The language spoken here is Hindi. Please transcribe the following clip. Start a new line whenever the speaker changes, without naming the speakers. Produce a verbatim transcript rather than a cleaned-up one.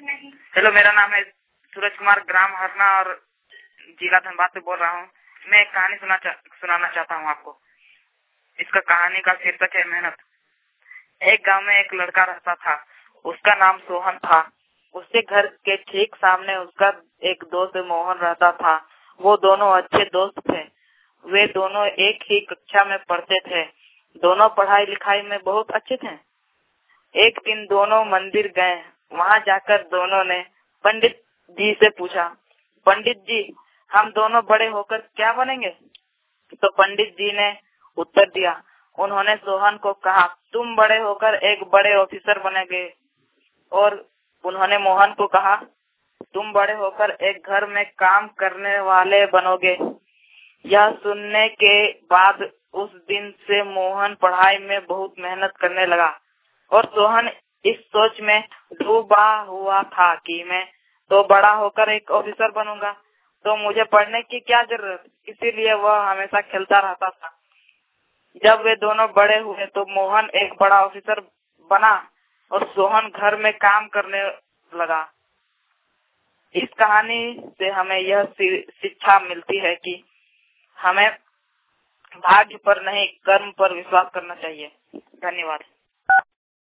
हेलो, मेरा नाम है सूरज कुमार, ग्राम हरना और जिला धनबाद से बोल रहा हूँ। मैं एक कहानी सुना चा, सुनाना चाहता हूँ आपको। इसका कहानी का शीर्षक है मेहनत। एक गांव में एक लड़का रहता था। उसका नाम सोहन था। उसके घर के ठीक सामने उसका एक दोस्त मोहन रहता था। वो दोनों अच्छे दोस्त थे। वे दोनों एक ही कक्षा में पढ़ते थे। दोनों पढ़ाई लिखाई में बहुत अच्छे थे। एक दिन दोनों मंदिर गए। वहां जाकर दोनों ने पंडित जी से पूछा, पंडित जी, हम दोनों बड़े होकर क्या बनेंगे? तो पंडित जी ने उत्तर दिया। उन्होंने सोहन को कहा, तुम बड़े होकर एक बड़े ऑफिसर बनेंगे। और उन्होंने मोहन को कहा, तुम बड़े होकर एक घर में काम करने वाले बनोगे। यह सुनने के बाद उस दिन से मोहन पढ़ाई में बहुत मेहनत करने लगा और सोहन इस सोच में डूबा हुआ था कि मैं तो बड़ा होकर एक ऑफिसर बनूंगा, तो मुझे पढ़ने की क्या जरूरत। इसीलिए वह हमेशा खेलता रहता था। जब वे दोनों बड़े हुए तो मोहन एक बड़ा ऑफिसर बना और सोहन घर में काम करने लगा। इस कहानी से हमें यह शिक्षा मिलती है कि हमें भाग्य पर नहीं, कर्म पर विश्वास करना चाहिए। धन्यवाद।